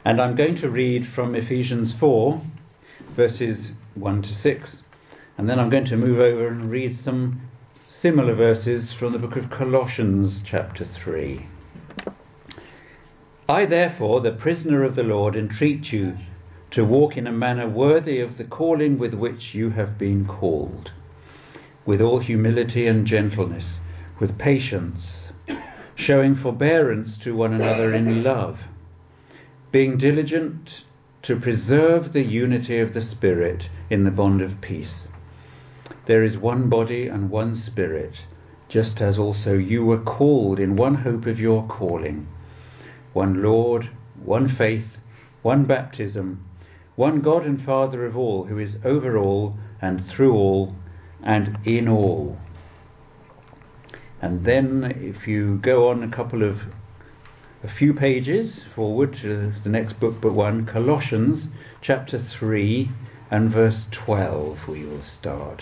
And I'm going to read from Ephesians 4, verses 1 to 6. And then I'm going to move over and read some similar verses from the book of Colossians, chapter 3. I, therefore, the prisoner of the Lord, entreat you to walk in a manner worthy of the calling with which you have been called, with all humility and gentleness, with patience, showing forbearance to one another in love, being diligent to preserve the unity of the Spirit in the bond of peace. There is one body and one Spirit, just as also you were called in one hope of your calling, one Lord, one faith, one baptism, one God and Father of all, who is over all and through all and in all. And then if you go on a few pages forward to the next book but one, Colossians chapter 3 and verse 12 we will start.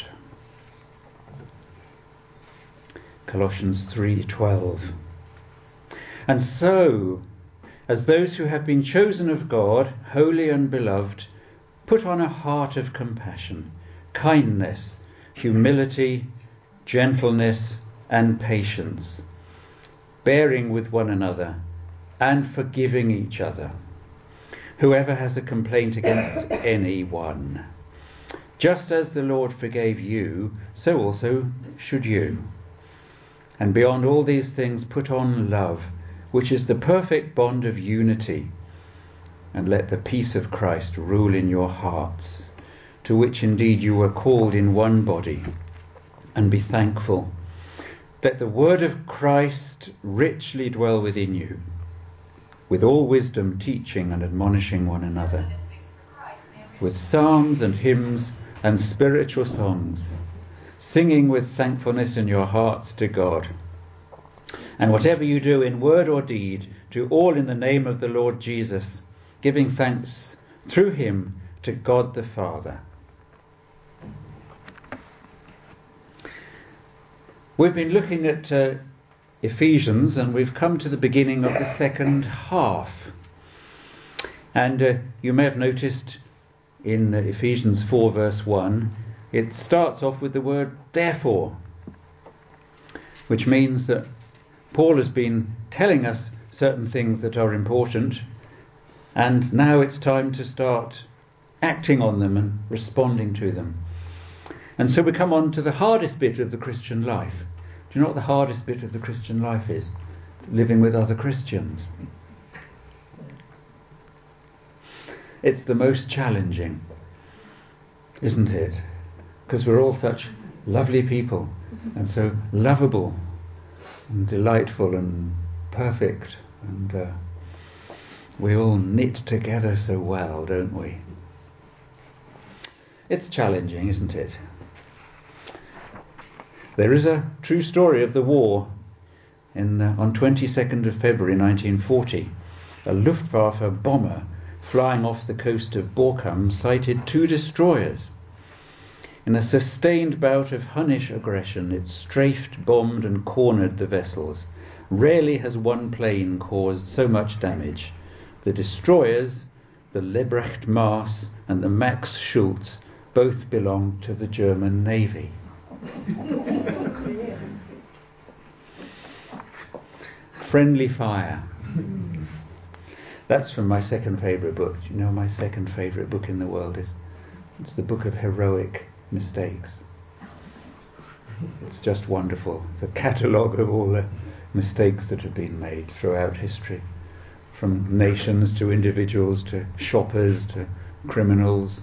Colossians 3:12. And so, as those who have been chosen of God, holy and beloved, put on a heart of compassion, kindness, humility, gentleness, and patience, bearing with one another and forgiving each other. Whoever has a complaint against anyone, just as the Lord forgave you, so also should you. And beyond all these things put on love, which is the perfect bond of unity. And let the peace of Christ rule in your hearts, to which indeed you were called in one body. And be thankful. Let the word of Christ richly dwell within you, with all wisdom teaching and admonishing one another, with psalms and hymns and spiritual songs, singing with thankfulness in your hearts to God. And whatever you do in word or deed, do all in the name of the Lord Jesus, giving thanks through him to God the Father. We've been looking at Ephesians, and we've come to the beginning of the second half. And you may have noticed in Ephesians 4 verse 1, it starts off with the word therefore, which means that Paul has been telling us certain things that are important, and now it's time to start acting on them and responding to them. And so we come on to the hardest bit of the Christian life. Do you know what the hardest bit of the Christian life is? Living with other Christians. It's the most challenging, isn't it? Because we're all such lovely people, and so lovable and delightful and perfect, and we all knit together so well, don't we? It's challenging, isn't it? There is a true story of the war. On 22nd of February 1940, a Luftwaffe bomber flying off the coast of Borkum sighted 2 destroyers. In a sustained bout of Hunnish aggression, it strafed, bombed and cornered the vessels. Rarely has one plane caused so much damage. The destroyers, the Lebrecht Maas and the Max Schulz, both belonged to the German Navy. Friendly fire. That's from my second favourite book. Do you know my second favourite book in the world is? It's the book of heroic mistakes. It's just wonderful. It's a catalogue of all the mistakes that have been made throughout history, from nations to individuals to shoppers to criminals.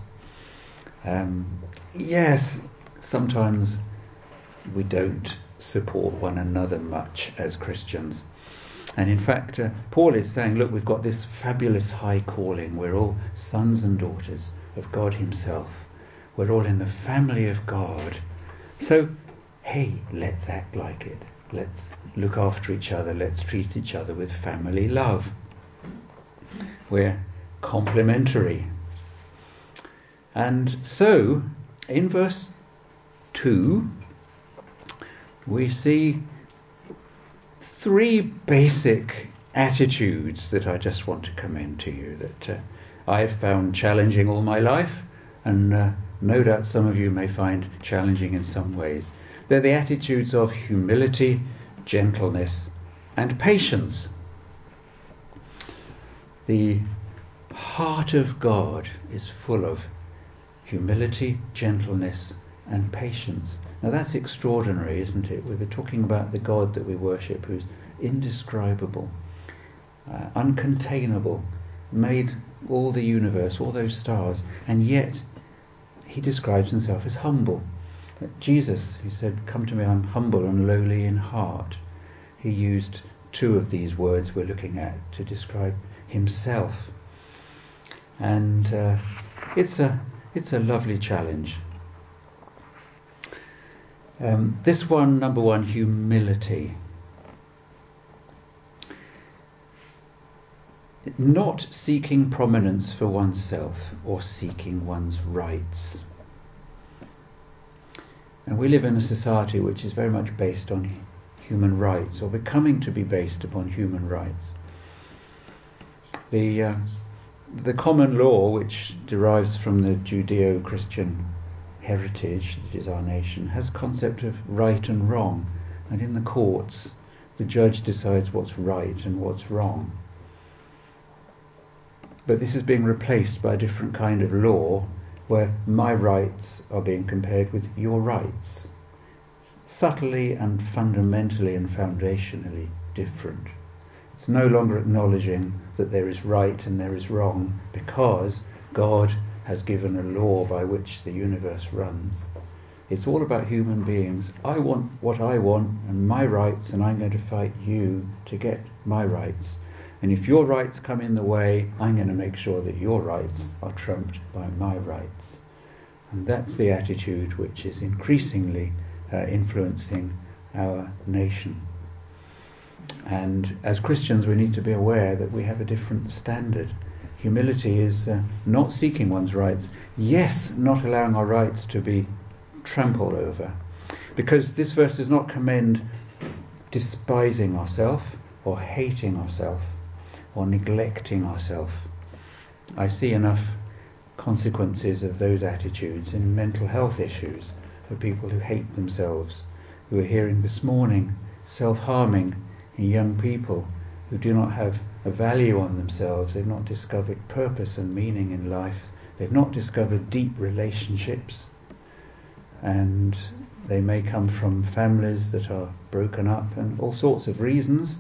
Yes, sometimes we don't support one another much as Christians. And in fact, Paul is saying, look, we've got this fabulous high calling. We're all sons and daughters of God himself. We're all in the family of God. So, hey, let's act like it. Let's look after each other. Let's treat each other with family love. We're complementary. And so, in verse 2, we see 3 basic attitudes that I just want to commend to you that I've found challenging all my life, and no doubt some of you may find challenging in some ways. They're the attitudes of humility, gentleness, and patience. The heart of God is full of humility, gentleness, and patience. Now that's extraordinary, isn't it? We're talking about the God that we worship, who's indescribable, uncontainable, made all the universe, all those stars, and yet he describes himself as humble. Jesus, he said, "Come to me, I'm humble and lowly in heart." He used two of these words we're looking at to describe himself. And it's a lovely challenge. This one, number one, humility. Not seeking prominence for oneself or seeking one's rights. And we live in a society which is very much based on human rights, or becoming to be based upon human rights. The common law, which derives from the Judeo-Christian heritage that is our nation, has a concept of right and wrong, and in the courts the judge decides what's right and what's wrong. But this is being replaced by a different kind of law where my rights are being compared with your rights. Subtly and fundamentally and foundationally different. It's no longer acknowledging that there is right and there is wrong because God has given a law by which the universe runs. It's all about human beings. I want what I want and my rights, and I'm going to fight you to get my rights. And if your rights come in the way, I'm going to make sure that your rights are trumped by my rights. And that's the attitude which is increasingly influencing our nation. And as Christians, we need to be aware that we have a different standard. Humility is not seeking one's rights. Yes, not allowing our rights to be trampled over. Because this verse does not commend despising ourselves or hating ourselves or neglecting ourselves. I see enough consequences of those attitudes in mental health issues for people who hate themselves, who are hearing this morning self-harming in young people who do not have a value on themselves. They've not discovered purpose and meaning in life. They've not discovered deep relationships, and they may come from families that are broken up and all sorts of reasons.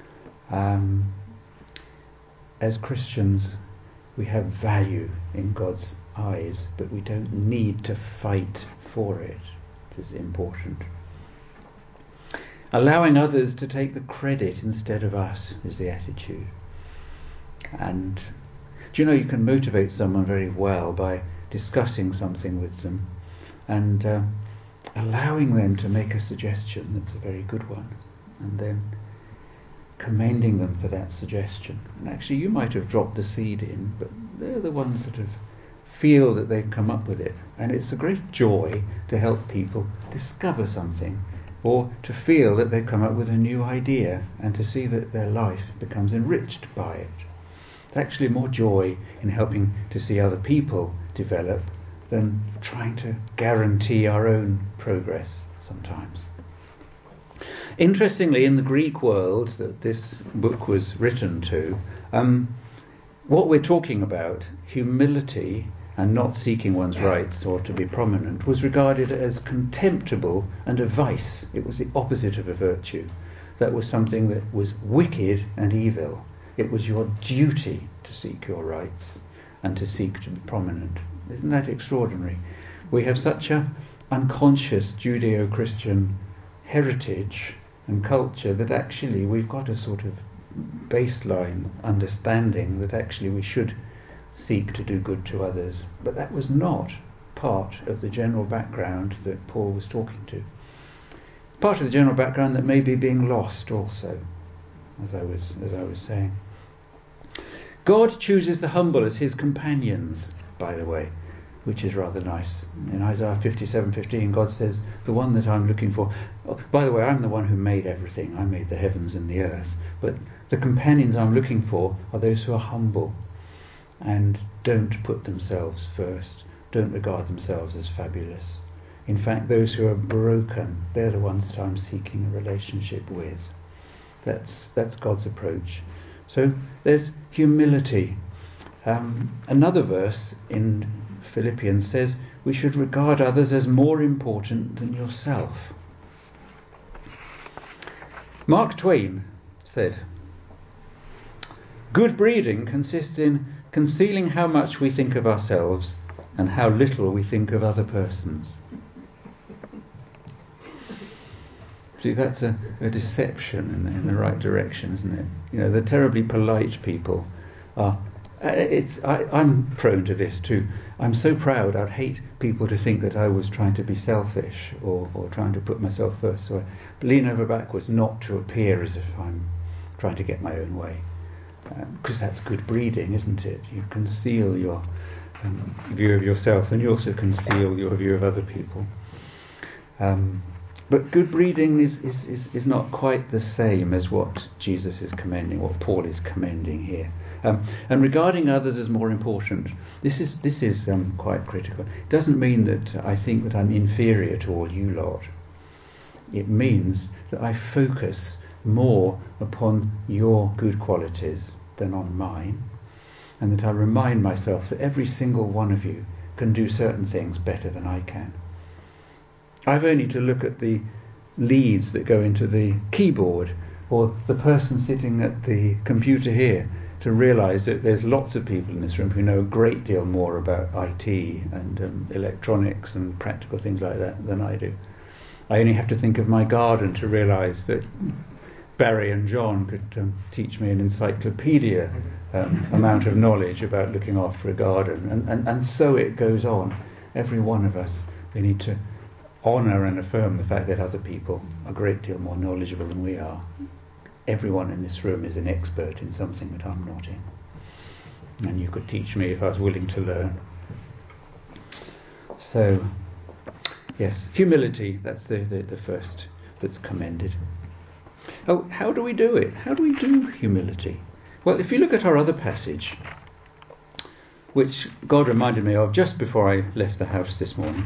As Christians, we have value in God's eyes, but we don't need to fight for it. It is important. Allowing others to take the credit instead of us is the attitude. And do you know, you can motivate someone very well by discussing something with them and allowing them to make a suggestion that's a very good one, and then commending them for that suggestion. And actually you might have dropped the seed in, but they're the ones that feel that they've come up with it. And it's a great joy to help people discover something, or to feel that they've come up with a new idea and to see that their life becomes enriched by it. It's actually more joy in helping to see other people develop than trying to guarantee our own progress sometimes. Interestingly, in the Greek world that this book was written to, what we're talking about, humility and not seeking one's rights or to be prominent, was regarded as contemptible and a vice. It was the opposite of a virtue. That was something that was wicked and evil. It was your duty to seek your rights and to seek to be prominent. Isn't that extraordinary? We have such an unconscious Judeo-Christian heritage and culture that actually we've got a sort of baseline understanding that actually we should seek to do good to others. But that was not part of the general background that Paul was talking to. Part of the general background that may be being lost also, as I was saying. God chooses the humble as his companions, by the way. which is rather nice. In Isaiah 57:15, God says, the one that I'm looking for... Oh, by the way, I'm the one who made everything. I made the heavens and the earth. But the companions I'm looking for are those who are humble and don't put themselves first, don't regard themselves as fabulous. In fact, those who are broken, they're the ones that I'm seeking a relationship with. That's God's approach. So there's humility. Another verse in Philippians says we should regard others as more important than yourself. Mark Twain said, "Good breeding consists in concealing how much we think of ourselves and how little we think of other persons." See, that's a deception in the right direction, isn't it? You know, the terribly polite people are... I'm prone to this too. I'm so proud, I'd hate people to think that I was trying to be selfish or trying to put myself first. So I lean over backwards not to appear as if I'm trying to get my own way. Because that's good breeding, isn't it? You conceal your view of yourself, and you also conceal your view of other people. But good breeding is not quite the same as what Jesus is commending, what Paul is commending here. And regarding others as more important, this is quite critical. It doesn't mean that I think that I'm inferior to all you lot. It means that I focus more upon your good qualities than on mine, and that I remind myself that every single one of you can do certain things better than I can. I've only to look at the leads that go into the keyboard or the person sitting at the computer here to realise that there's lots of people in this room who know a great deal more about IT and electronics and practical things like that than I do. I only have to think of my garden to realise that Barry and John could teach me an encyclopedia amount of knowledge about looking after a garden, and so it goes on. Every one of us, we need to honour and affirm the fact that other people are a great deal more knowledgeable than we are. Everyone in this room is an expert in something that I'm not in, and you could teach me if I was willing to learn. So, yes, humility, that's the first that's commended. Oh, how do we do it? How do we do humility? Well, if you look at our other passage, which God reminded me of just before I left the house this morning,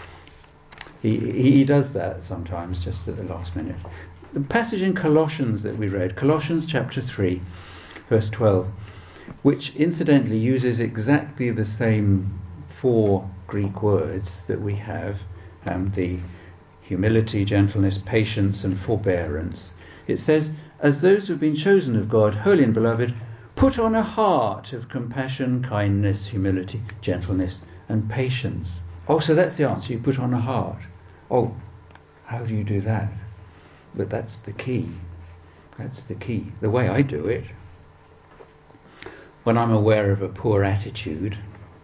he does that sometimes, just at the last minute. The passage in Colossians that we read, Colossians chapter 3, verse 12, which incidentally uses exactly the same 4 Greek words that we have, the humility, gentleness, patience and forbearance. It says, "As those who have been chosen of God, holy and beloved, put on a heart of compassion, kindness, humility, gentleness and patience." Oh, so that's the answer, you put on a heart. Oh, how do you do that? But that's the key. That's the key. The way I do it, when I'm aware of a poor attitude,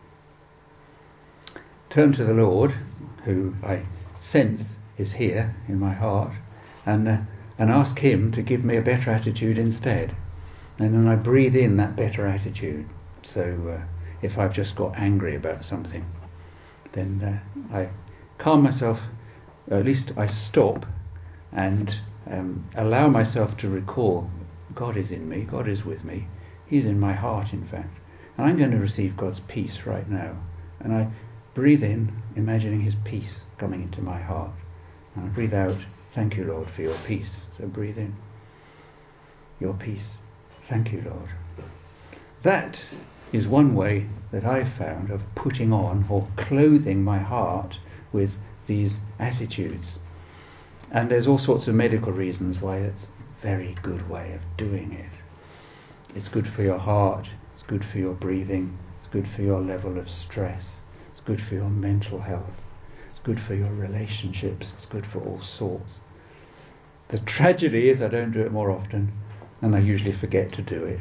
turn to the Lord, who I sense is here in my heart, and ask Him to give me a better attitude instead. And then I breathe in that better attitude. So if I've just got angry about something, then I calm myself, or at least I stop and allow myself to recall God is in me, God is with me, He's in my heart in fact, and I'm going to receive God's peace right now. And I breathe in, imagining His peace coming into my heart, and I breathe out, thank you Lord for your peace. So breathe in, your peace, thank you Lord. That is one way that I've found of putting on or clothing my heart with these attitudes. And there's all sorts of medical reasons why it's a very good way of doing it. It's good for your heart, it's good for your breathing, it's good for your level of stress, it's good for your mental health, it's good for your relationships, it's good for all sorts. The tragedy is I don't do it more often, and I usually forget to do it.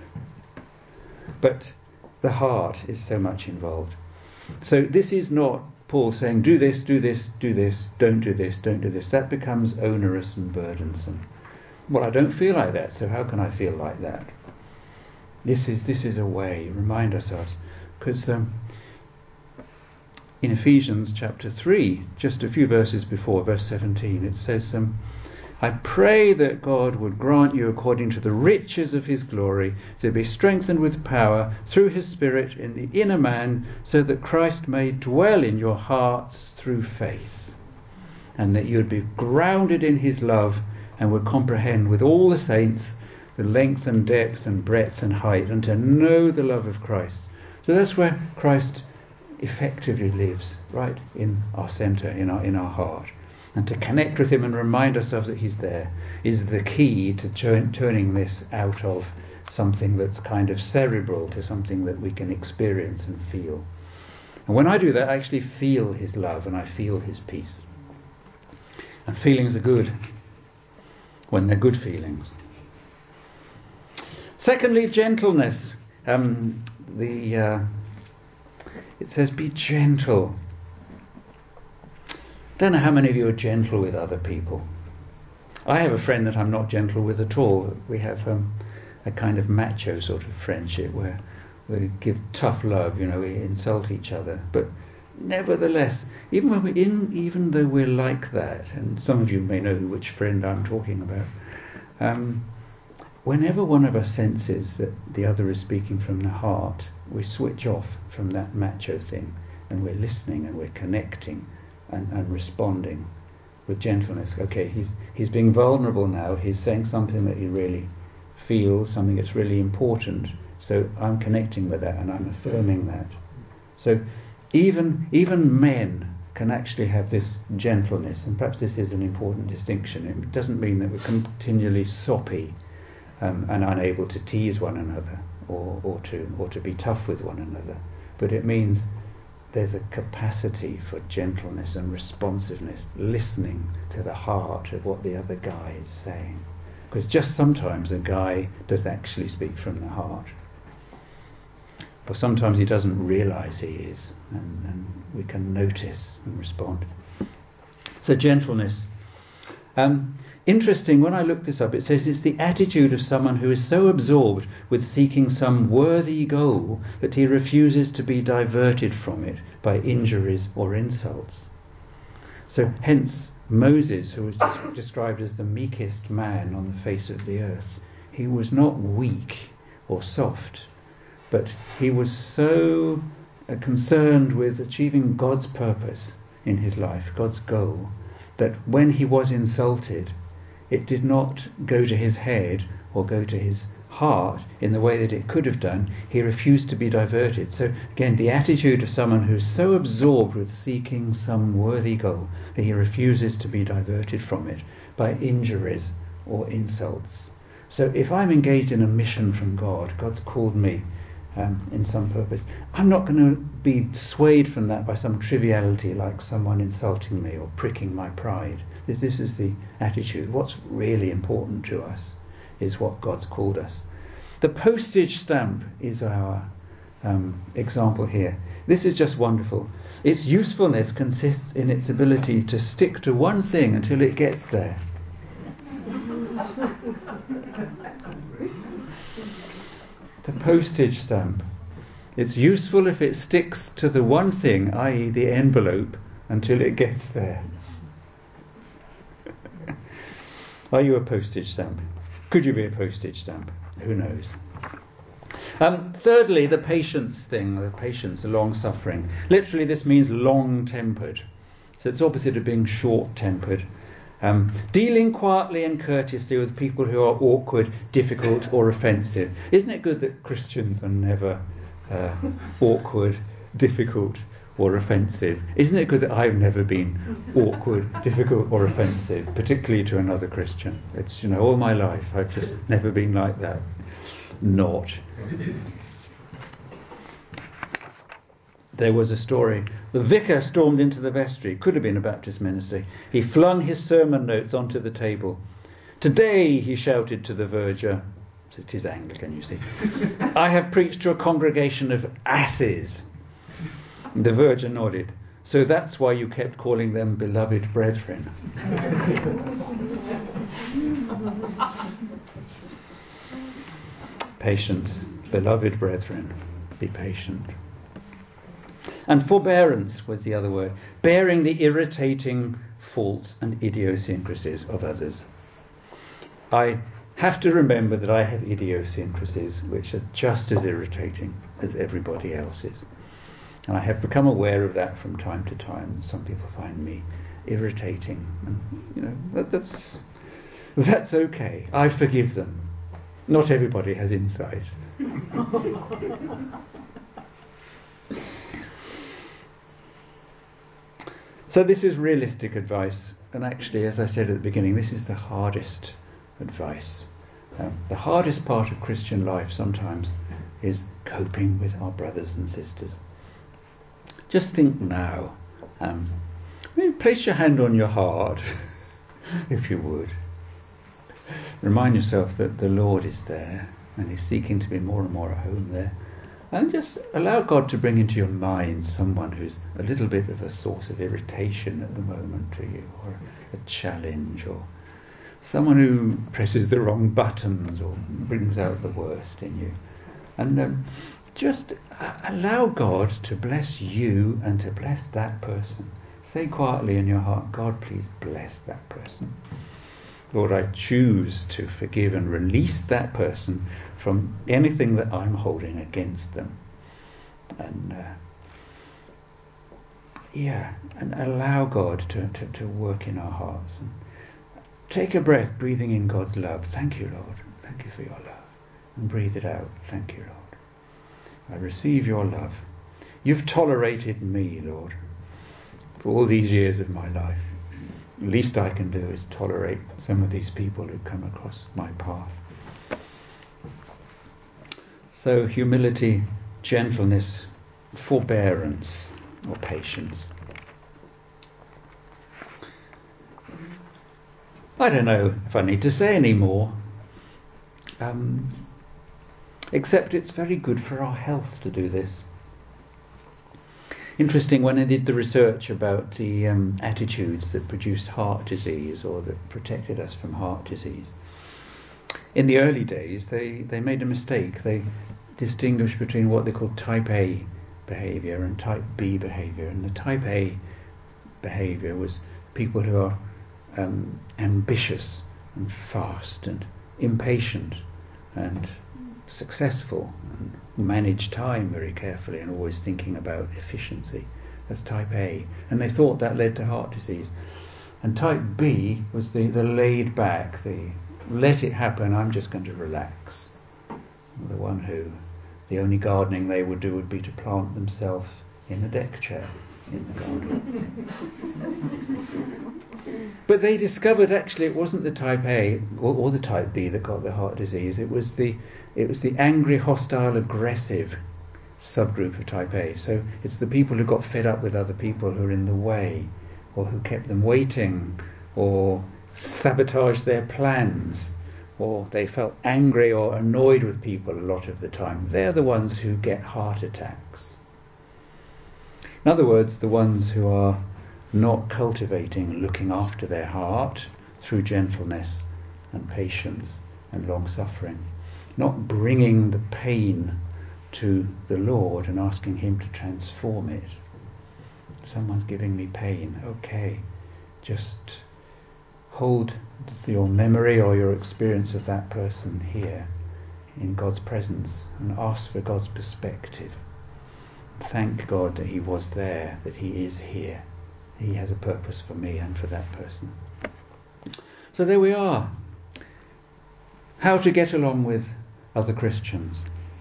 But the heart is so much involved. So this is not Paul saying, do this, do this, do this, don't do this, don't do this. That becomes onerous and burdensome. Well, I don't feel like that, so how can I feel like that? This is a way, remind ourselves, because in Ephesians chapter 3, just a few verses before, verse 17, it says, I pray that God would grant you, according to the riches of his glory, to be strengthened with power through his Spirit in the inner man, so that Christ may dwell in your hearts through faith, and that you would be grounded in his love and would comprehend with all the saints the length and depth and breadth and height, and to know the love of Christ. So that's where Christ effectively lives, right in our centre, in our heart. And to connect with him and remind ourselves that he's there is the key to turning this out of something that's kind of cerebral to something that we can experience and feel. And when I do that, I actually feel his love and I feel his peace. And feelings are good when they're good feelings. Secondly, gentleness. It says, be gentle. Don't know how many of you are gentle with other people. I have a friend that I'm not gentle with at all. We have a kind of macho sort of friendship where we give tough love, we insult each other. But nevertheless, even though we're like that, and some of you may know which friend I'm talking about, whenever one of us senses that the other is speaking from the heart, we switch off from that macho thing, and we're listening and we're connecting and responding with gentleness. Okay, he's being vulnerable now. He's saying something that he really feels, something that's really important. So I'm connecting with that and I'm affirming that. So even men can actually have this gentleness, and perhaps this is an important distinction. It doesn't mean that we're continually soppy and unable to tease one another or to be tough with one another, but it means there's a capacity for gentleness and responsiveness, listening to the heart of what the other guy is saying. Because just sometimes a guy does actually speak from the heart. Or sometimes he doesn't realise he is, and we can notice and respond. So gentleness. Interesting, when I looked this up, it says it's the attitude of someone who is so absorbed with seeking some worthy goal that he refuses to be diverted from it by injuries or insults. So hence Moses, who was described as the meekest man on the face of the earth, he was not weak or soft, but he was so concerned with achieving God's purpose in his life, God's goal, that when he was insulted, it did not go to his head or go to his heart in the way that it could have done. He refused to be diverted. So again, the attitude of someone who's so absorbed with seeking some worthy goal that he refuses to be diverted from it by injuries or insults. So if I'm engaged in a mission from God, God's called me in some purpose, I'm not going to be swayed from that by some triviality like someone insulting me or pricking my pride. This is the attitude. What's really important to us is what God's called us. The postage stamp is our example here. This is just wonderful. Its usefulness consists in its ability to stick to one thing until it gets there. The postage stamp. It's useful if it sticks to the one thing, i.e. the envelope, until it gets there. Are you a postage stamp? Could you be a postage stamp? Who knows? Thirdly, the patience thing, the long-suffering. Literally this means long-tempered. So it's opposite of being short-tempered. Dealing quietly and courteously with people who are awkward, difficult or offensive. Isn't it good that Christians are never awkward, difficult or offensive? Isn't it good that I've never been awkward, difficult or offensive, particularly to another Christian? It's, all my life I've just never been like that. Not. There was a story. The vicar stormed into the vestry. Could have been a Baptist ministry. He flung his sermon notes onto the table. "Today," he shouted to the verger, it is Anglican, you see, "I have preached to a congregation of asses." The verger nodded. "So that's why you kept calling them beloved brethren." Patience. Beloved brethren, be patient. And forbearance was the other word, bearing the irritating faults and idiosyncrasies of others. I have to remember that I have idiosyncrasies which are just as irritating as everybody else's. And I have become aware of that from time to time. Some people find me irritating. And, that's okay. I forgive them. Not everybody has insight. So this is realistic advice. And actually, as I said at the beginning, this is the hardest advice. The hardest part of Christian life sometimes is coping with our brothers and sisters. Just think now. Place your hand on your heart, if you would. Remind yourself that the Lord is there and He's seeking to be more and more at home there. And just allow God to bring into your mind someone who's a little bit of a source of irritation at the moment to you, or a challenge, or someone who presses the wrong buttons or brings out the worst in you. And just allow God to bless you and to bless that person. Say quietly in your heart, God, please bless that person. Lord, I choose to forgive and release that person from anything that I'm holding against them. And and allow God to work in our hearts. And take a breath, breathing in God's love. Thank you, Lord. Thank you for your love. And breathe it out. Thank you, Lord. I receive your love. You've tolerated me, Lord, for all these years of my life. The least I can do is tolerate some of these people who come across my path. So humility, gentleness, forbearance, or patience. I don't know if I need to say any more, except it's very good for our health to do this. Interesting, when I did the research about the attitudes that produced heart disease or that protected us from heart disease, in the early days they made a mistake. They distinguished between what they called type A behaviour and type B behaviour. And the type A behaviour was people who are ambitious and fast and impatient and successful and manage time very carefully and always thinking about efficiency. That's type A. And they thought that led to heart disease. And type B was the laid back, the let it happen, I'm just going to relax. The one who, the only gardening they would do would be to plant themselves in a deck chair in the garden. But they discovered actually it wasn't the type A or the type B that got the heart disease. It was the angry, hostile, aggressive subgroup of type A. So it's the people who got fed up with other people who are in the way, or who kept them waiting, or sabotaged their plans, or they felt angry or annoyed with people a lot of the time. They're the ones who get heart attacks. In other words, the ones who are not cultivating, looking after their heart through gentleness and patience and long-suffering, not bringing the pain to the Lord and asking Him to transform it. Someone's giving me pain. Okay, just hold your memory or your experience of that person here in God's presence and ask for God's perspective. Thank God that He was there, that He is here. He has a purpose for me and for that person. So there we are. How to get along with other Christians.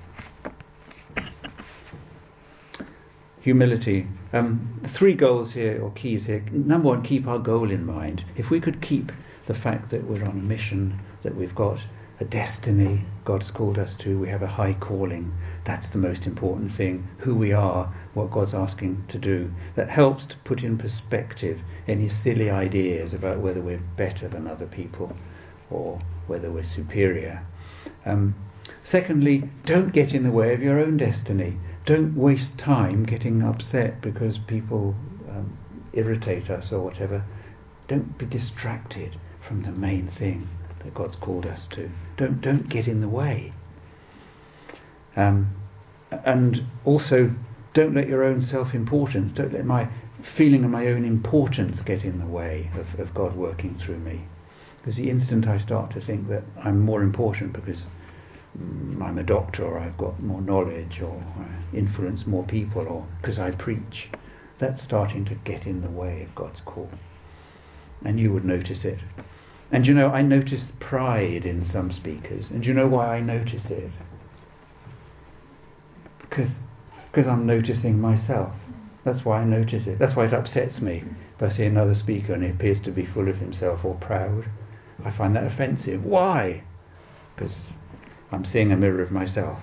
Humility. 3 goals here, or keys here. Number 1, keep our goal in mind. If we could keep the fact that we're on a mission, that we've got a destiny God's called us to, we have a high calling, that's the most important thing, who we are, what God's asking to do. That helps to put in perspective any silly ideas about whether we're better than other people or whether we're superior. Secondly, don't get in the way of your own destiny. Don't waste time getting upset because people irritate us or whatever. Don't be distracted from the main thing that God's called us to. Don't get in the way. And also, Don't let your own self-importance, don't let my feeling of my own importance get in the way of God working through me. Because the instant I start to think that I'm more important because I'm a doctor, or I've got more knowledge, or I influence more people, or because I preach, that's starting to get in the way of God's call. And you would notice it. And you know, I notice pride in some speakers. And you know why I notice it? Because I'm noticing myself. That's why I notice it. That's why it upsets me if I see another speaker and he appears to be full of himself or proud. I find that offensive. Why? Because I'm seeing a mirror of myself.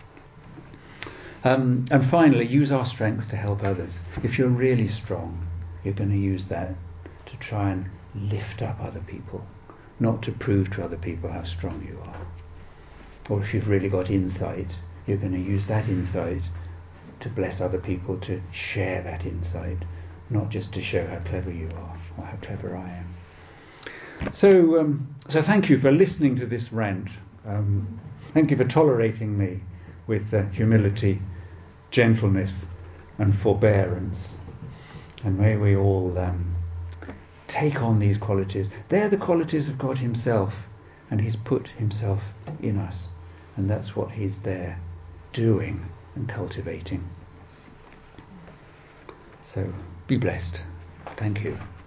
And finally, use our strengths to help others. If you're really strong, you're going to use that to try and lift up other people, not to prove to other people how strong you are. Or if you've really got insight, you're going to use that insight to bless other people, to share that insight, not just to show how clever you are or how clever I am. So thank you for listening to this rant. Thank you for tolerating me with humility, gentleness and forbearance. And may we all take on these qualities. They're the qualities of God himself, and he's put himself in us. And that's what he's there doing and cultivating. So be blessed. Thank you.